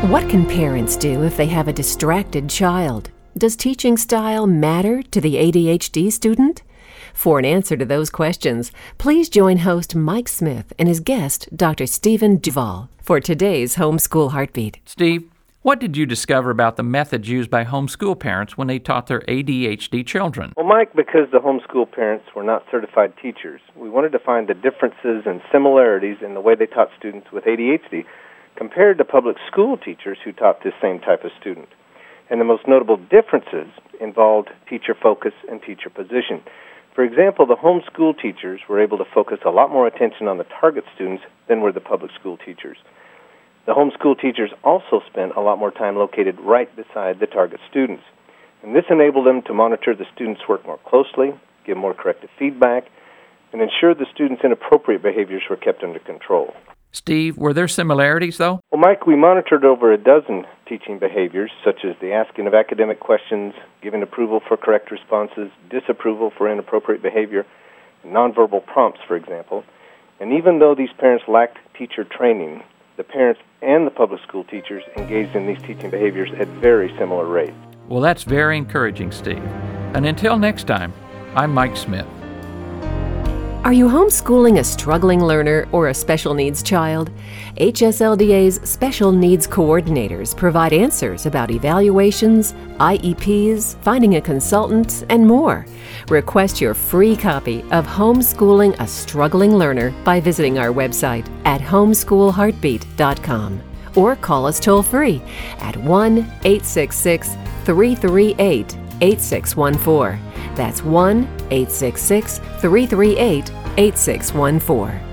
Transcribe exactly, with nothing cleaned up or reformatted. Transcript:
What can parents do if they have a distracted child? Does teaching style matter to the A D H D student? For an answer to those questions, please join host Mike Smith and his guest, Doctor Stephen Duvall, for today's Homeschool Heartbeat. Steve, what did you discover about the methods used by homeschool parents when they taught their A D H D children? Well, Mike, because the homeschool parents were not certified teachers, we wanted to find the differences and similarities in the way they taught students with A D H D compared to public school teachers who taught this same type of student. And the most notable differences involved teacher focus and teacher position. For example, the homeschool teachers were able to focus a lot more attention on the target students than were the public school teachers. The homeschool teachers also spent a lot more time located right beside the target students. And this enabled them to monitor the students' work more closely, give more corrective feedback, and ensure the students' inappropriate behaviors were kept under control. Steve, were there similarities, though? Well, Mike, we monitored over a dozen teaching behaviors, such as the asking of academic questions, giving approval for correct responses, disapproval for inappropriate behavior, nonverbal prompts, for example. And even though these parents lacked teacher training, the parents and the public school teachers engaged in these teaching behaviors at very similar rates. Well, that's very encouraging, Steve. And until next time, I'm Mike Smith. Are you homeschooling a struggling learner or a special needs child? H S L D A's Special Needs Coordinators provide answers about evaluations, I E Ps, finding a consultant, and more. Request your free copy of Homeschooling a Struggling Learner by visiting our website at homeschool heartbeat dot com or call us toll-free at one eight six six, three three eight, eight six one four. That's one eight six six, three three eight, eight six one four.